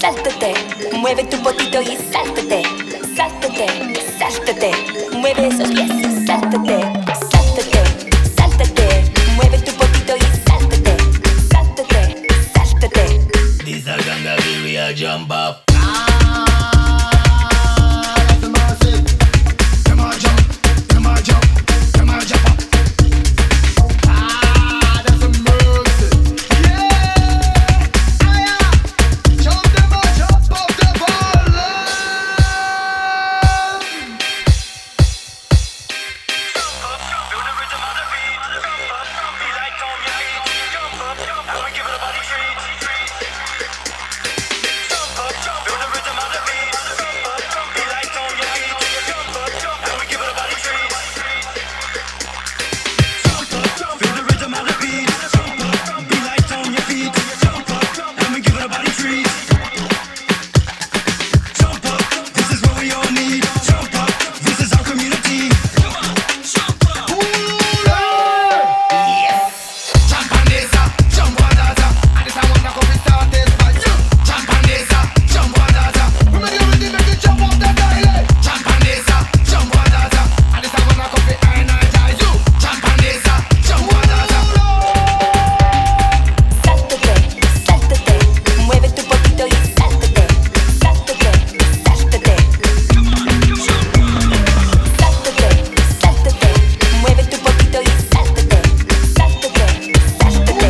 sáltate, mueve tu potito y sáltate, sáltate, sáltate, mueve esos pies y sáltate, sáltate, sáltate, mueve tu potito y sáltate, sáltate, sáltate. This a gonna be real jump up. That's the mercy. Come on, jump. Come on, jump. Come on, jump up. That's a mercy. Yeah. Aya. Jump them up, jump up the ball. Feel the rhythm of the beat. Be like on your feet. And we give it a body treat. Feel the rhythm of the beat. Be like on your feet. And we give it a body treat. Feel the rhythm of the beat. Be like on your feet. And we give it a body treat. Jump up, this is what we all need. Jump up, this is our community. Jump on this, jump on that, and this I wanna go start this by you. Jump on this, jump on that. When you ready, make you jump off that dial. Jump on this, jump on that, and this I wanna go energize you. Jump on this, jump on that. Sáltate, sáltate, mueve tu potito y sáltate, sáltate, sáltate. Sáltate, sáltate, mueve tu potito y sáltate, sáltate, sáltate.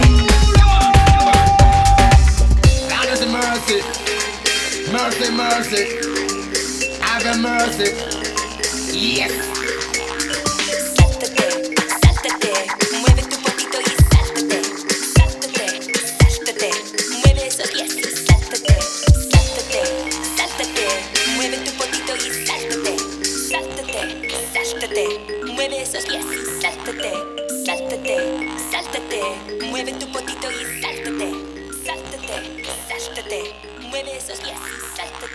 God is mercy, mercy, mercy. Have mercy. Yes. Sáltate, sáltate, mueve tu potito y sáltate, sáltate, sáltate, mueve esos pies y sáltate, sáltate, sáltate, mueve tu potito y sáltate, sáltate, sáltate, mueve esos pies y sáltate, sáltate, sáltate, mueve tu potito y sáltate, sáltate, sáltate, mueve esos pies y sáltate.